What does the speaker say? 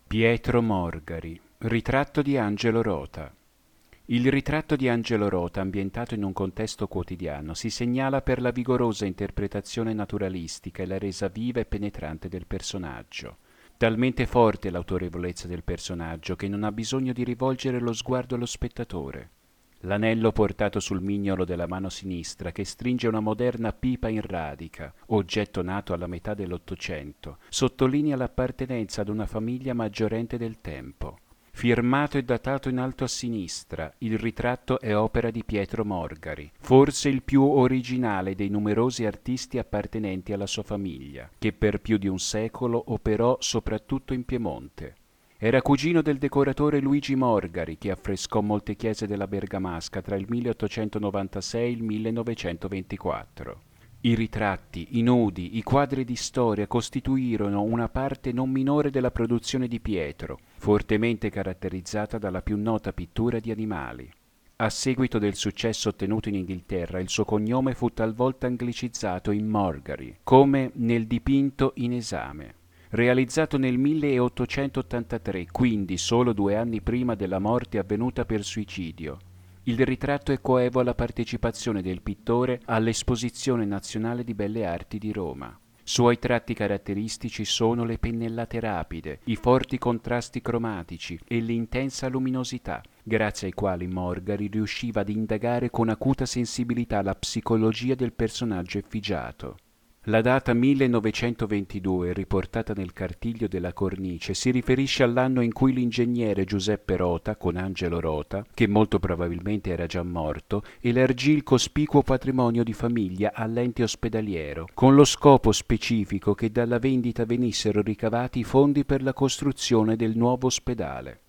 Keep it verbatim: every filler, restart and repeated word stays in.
Pietro Morgari, ritratto di Angelo Rota. Il ritratto di Angelo Rota, ambientato in un contesto quotidiano, si segnala per la vigorosa interpretazione naturalistica e la resa viva e penetrante del personaggio. Talmente forte l'autorevolezza del personaggio che non ha bisogno di rivolgere lo sguardo allo spettatore. L'anello portato sul mignolo della mano sinistra, che stringe una moderna pipa in radica, oggetto nato alla metà dell'Ottocento, sottolinea l'appartenenza ad una famiglia maggiorente del tempo. Firmato e datato in alto a sinistra, il ritratto è opera di Pietro Morgari, forse il più originale dei numerosi artisti appartenenti alla sua famiglia, che per più di un secolo operò soprattutto in Piemonte. Era cugino del decoratore Luigi Morgari, che affrescò molte chiese della Bergamasca tra il milleottocentonovantasei e il millenovecentoventiquattro. I ritratti, i nudi, i quadri di storia costituirono una parte non minore della produzione di Pietro, fortemente caratterizzata dalla più nota pittura di animali. A seguito del successo ottenuto in Inghilterra, il suo cognome fu talvolta anglicizzato in Morgari, come nel dipinto in esame. Realizzato nel milleottocentottantatré, quindi solo due anni prima della morte avvenuta per suicidio, il ritratto è coevo alla partecipazione del pittore all'Esposizione Nazionale di Belle Arti di Roma. Suoi tratti caratteristici sono le pennellate rapide, i forti contrasti cromatici e l'intensa luminosità, grazie ai quali Morgari riusciva ad indagare con acuta sensibilità la psicologia del personaggio effigiato. La data millenovecentoventidue, riportata nel cartiglio della cornice, si riferisce all'anno in cui l'ingegnere Giuseppe Rota, con Angelo Rota, che molto probabilmente era già morto, elargì il cospicuo patrimonio di famiglia all'ente ospedaliero, con lo scopo specifico che dalla vendita venissero ricavati i fondi per la costruzione del nuovo ospedale.